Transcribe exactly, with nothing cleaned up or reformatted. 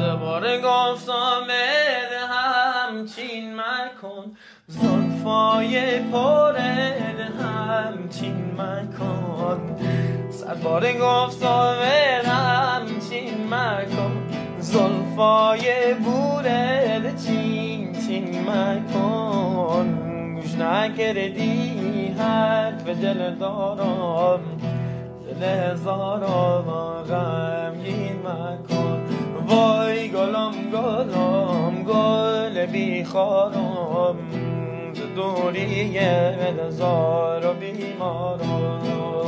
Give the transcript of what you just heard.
صد بار گفتم بده همچین مکن، زلفای پرده همچین مکن. صد بار گفتم بده همچین مکن، زلفای بورده چین چین مکن. گوش نکردی حرف دل دارم، دل هزاران غمگین مکن. وای گلم گلم گل بیخارم، ز دوری دزار و بیمارم.